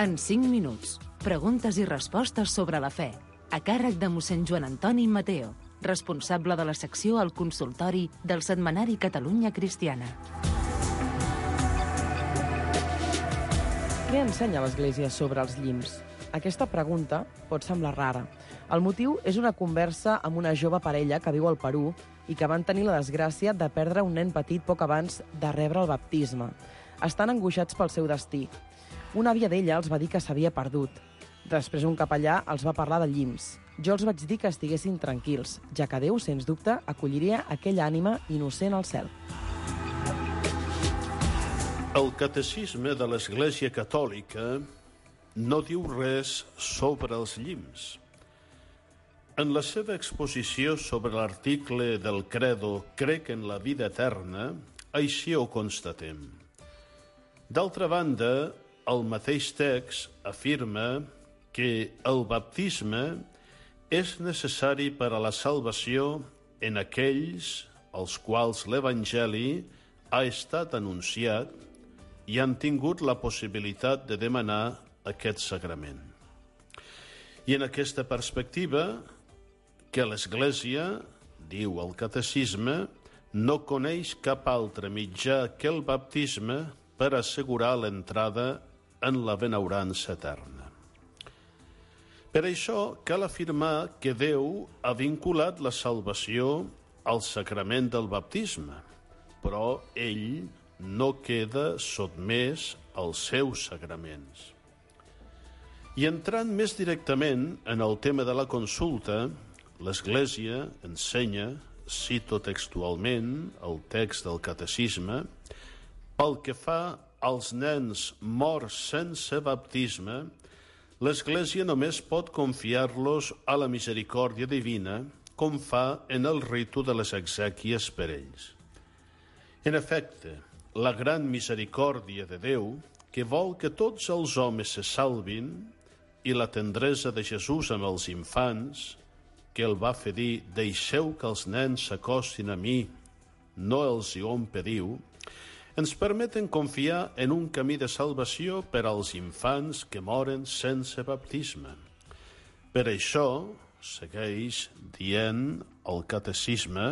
En 5 minuts, preguntes i respostes sobre la fe, a càrrec de mossèn Joan Antoni Mateo, responsable de la secció al consultori del setmanari Catalunya Cristiana. Què ensenya l'Església sobre els llims? Aquesta pregunta pot semblar rara. El motiu és una conversa amb una jove parella que viu al Perú i que van tenir la desgràcia de perdre un nen petit poc abans de rebre el baptisme. Estan angoixats pel seu destí. Una àvia d'ella els va dir que s'havia perdut. Després un capellà els va parlar de llims. Jo els vaig dir que estiguessin tranquils, ja que Déu, sens dubte, acolliria aquella ànima innocent al cel. El catecisme de l'Església Catòlica no diu res sobre els llims. En la seva exposició sobre l'article del Credo «Crec en la vida eterna», així ho constatem. D'altra banda, el mateix text afirma que el baptisme és necessari per a la salvació en aquells als quals l'Evangeli ha estat anunciat i han tingut la possibilitat de demanar aquest sagrament. I en aquesta perspectiva, que l'Església, diu el Catecisme, no coneix cap altre mitjà que el baptisme per assegurar l'entrada en la benaurança eterna. Per això cal afirmar que Déu ha vinculat la salvació al sacrament del baptisme, però ell no queda sotmès als seus sagraments. I entrant més directament en el tema de la consulta, l'Església ensenya, cito textualment el text del Catecisme, pel que fa als nens morts sense baptisme, l'Església només pot confiar-los a la misericòrdia divina, com fa en el ritu de les exèquies per ells. En efecte, la gran misericòrdia de Déu, que vol que tots els homes se salvin, i la tendresa de Jesús amb els infants, que el va fer dir «Deixeu que els nens s'acostin a mi, no els hi ho impediu», ens permeten confiar en un camí de salvació per als infants que moren sense baptisme. Per això, segueix dient el Catecisme,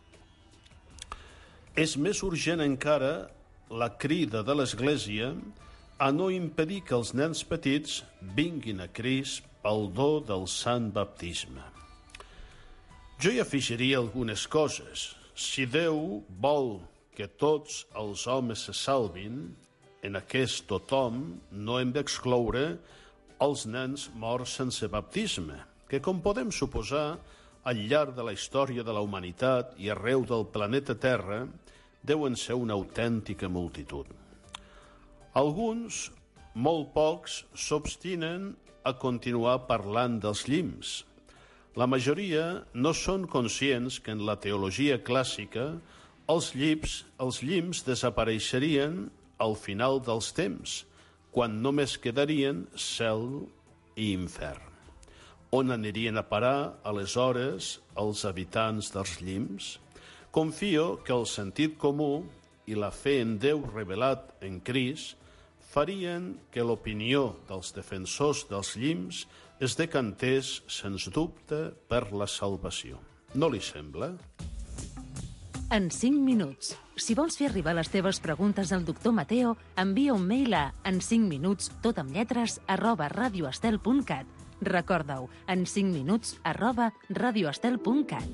és més urgent encara la crida de l'Església a no impedir que els nens petits vinguin a Crist pel do del sant baptisme. Jo hi afegiria algunes coses. Si Déu vol que tots els homes se salvin, en aquest tothom no hem d'excloure els nens morts sense baptisme, que, com podem suposar, al llarg de la història de la humanitat i arreu del planeta Terra, deuen ser una autèntica multitud. Alguns, molt pocs, s'obstinen a continuar parlant dels llims. La majoria no són conscients que en la teologia clàssica els llims desapareixerien al final dels temps, quan només quedarien cel i infern. On anirien a parar, aleshores, els habitants dels llims? Confio que el sentit comú i la fe en Déu revelat en Crist farien que l'opinió dels defensors dels llims es decantés, sens dubte, per la salvació. No li sembla? En 5 minuts. Si vols fer arribar les teves preguntes al doctor Mateo, envia un mail a en5minuts, tot amb lletres, @radioestel.cat. Recorda-ho, en5minuts, @radioestel.cat.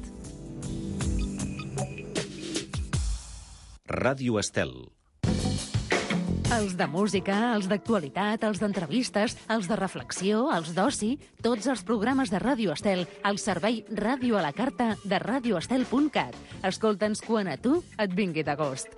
Ràdio Estel. Els de música, els d'actualitat, els d'entrevistes, els de reflexió, els d'oci, tots els programes de Ràdio Estel al servei Ràdio a la Carta de radioestel.cat. Escolta'ns quan a tu et vingui de gust.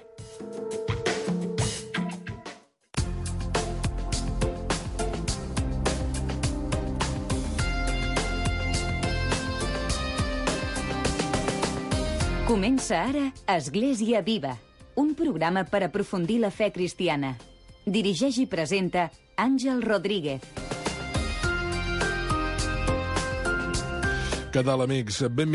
Comença ara Església Viva, un programa per aprofundir la fe cristiana. Dirigeix i presenta Àngel Rodríguez. Què tal, amics? Benvinguts.